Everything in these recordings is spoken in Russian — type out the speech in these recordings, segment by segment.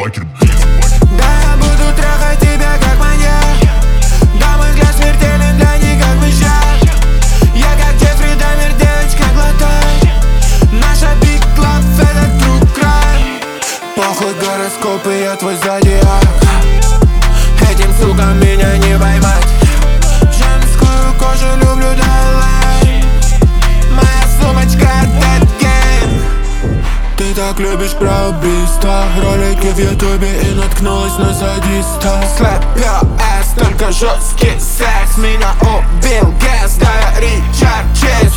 Бакер. Да, я буду трахать тебя как маньяк. Да, мой взгляд смертелен для них как мышьяк. Я как Джеффри Дамер, девочка глотай. Наша Big Club — это true crime. Похуй гороскопы, я твой зодиак. Этим сукам меня не поймать. Женскую кожу люблю, дай. Моя сумочка Dead Game. Ты так любишь про убийство. Ролики в ютубе и наткнулась на садиста. Slap your ass, только жесткий секс. Меня убил гэс, да я Ричард Чейз.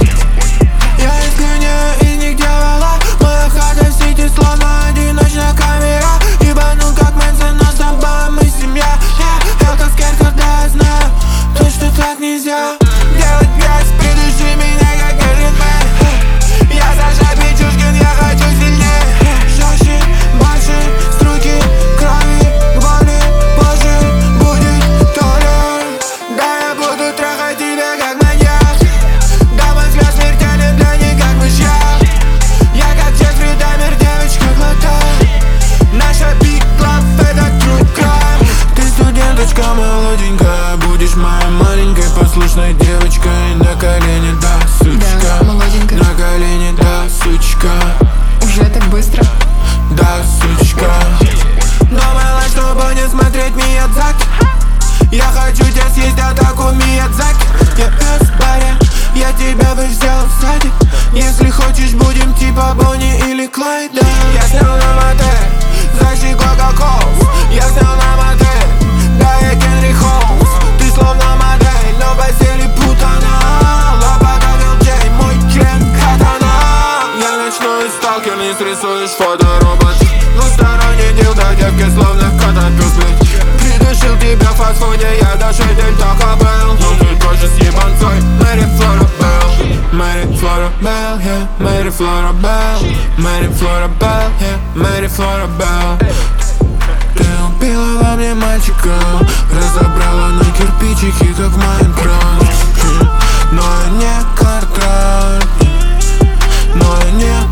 Я изгоняю из них дьявола. Моя хата в сети словно одиночная камера. Ебану как Мэнсон, но с тобой мы семья. Я как скер, когда я знаю то, что так нельзя. Делать грязь, придуши меня как Iron Man. Я Саша Пичушкин, я хочу сильнее. Жестче, больше, струйки крови, боли, позже будет толя. Да, я буду трахать тебя как маньяк. Да, мой взгляд смертелен для них как мышьяк. Я как Джеффри Дамер, девочка глотай. Наша Big Club — это true crime. Ты студенточка молоденькая, будешь моей маленькой послушной девочкой. На колени, да, сучка. Да, молоденькая. На колени, да, сучка. Уже так быстро? Да, сучка. Думала, чтобы не смотреть Миядзаки. Я хочу тебя съесть, атаку Миядзаки. Я пес в баре, я тебя бы взял в садик. Если хочешь, будем типа Бонни или Клайд, да. Я снял на мотель, защи Кока-Колс. Я снял на мотель, да, я Генри Холмс. Ты словно модель, но в постели путана. Лапа как Элджей, мой член катана. Я ночной сталкер, не срисуешь фоторобот. Двусторонний дилдо, девки словно кота-пёс, блядь. Придушил тебя в фастфуде, я даже Дельта Хабел. Но ты тоже с ебанцой, Мэри Флора Белл. Мэри Флора Белл, yeah, Мэри Флора Белл. Мэри Флора Белл, yeah, Мэри Флора Белл. Ты убила во мне мальчика, разобрала на кирпичики, как в Майнкрафт. Но я не Кларк Кент, но я не